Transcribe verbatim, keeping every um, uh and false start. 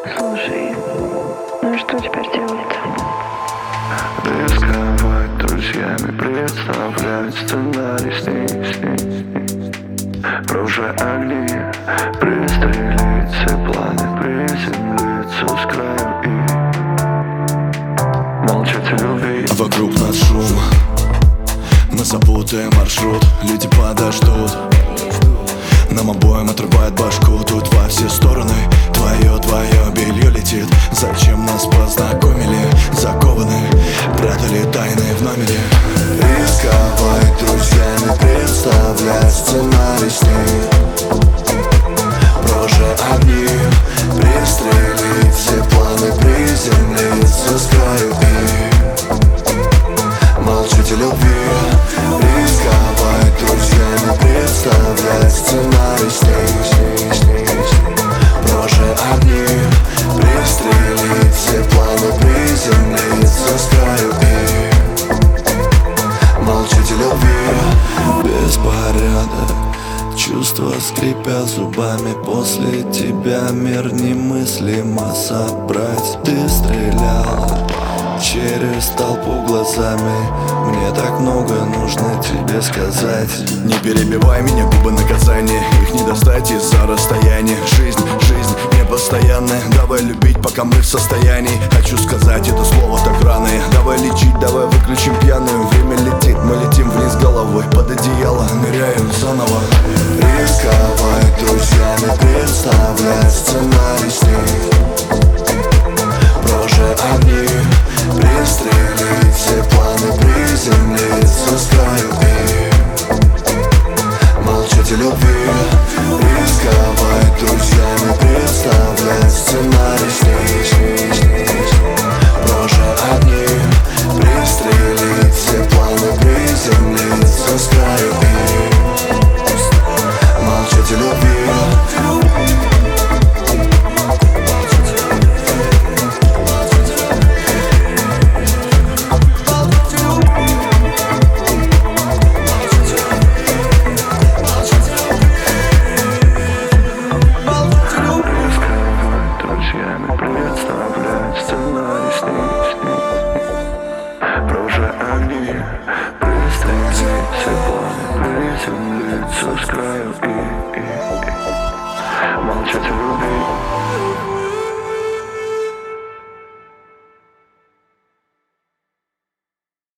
Слушай, ну и что теперь делать? Рисковать друзьями, представлять сценарий с ней, с ней, с ней. Про уже огни, пристрелить все планы, приземлиться с краю и молчать о любви. Вокруг нас шум, мы запутаем маршрут, люди подождут. Нам обоим отрывает башку, тут во все стороны. Твое, твое белье летит. Зачем нас познакомили? Закованы, прятали тайны в номере. Рисковать друзьями, представлять сценарий с ней. Проже огни, пристрелить все планы, приземлиться с краю и молчать о любви. Рисковать друзьями, представлять сценарий с ней, с ней, с ней, с ней. Проже огни, пристрелить все планы, приземлиться с краю и молчать о любви. Беспорядок, чувства скрипят зубами. После тебя мир немыслимо собрать. Ты стреляла через толпу глазами. Мне так много нужно тебе сказать. Не перебивай меня, губы наказания. Их не достать из-за расстояния. Жизнь, жизнь непостоянная. Давай любить, пока мы в состоянии. Хочу сказать это слово так рано. Давай лечить, давай выключим пьяную. Время летит, мы летим вниз головой. Под одеяло ныряем заново. Рисковать друзьями, представлять сценарий с ней. Проже огни, пристрелить все планы, приземлиться с краю и молчать о любви. Рисковать друзьями, представлять сценарий с ней, с ней, с ней, с ней. Проже огни, пристрелить все планы, приземлиться с краю и молчать о любви. Представлять сценарий с ней, с ней. Про уже огни, пристрелить все планы, приземлиться с краю и, и, и молчать о любви.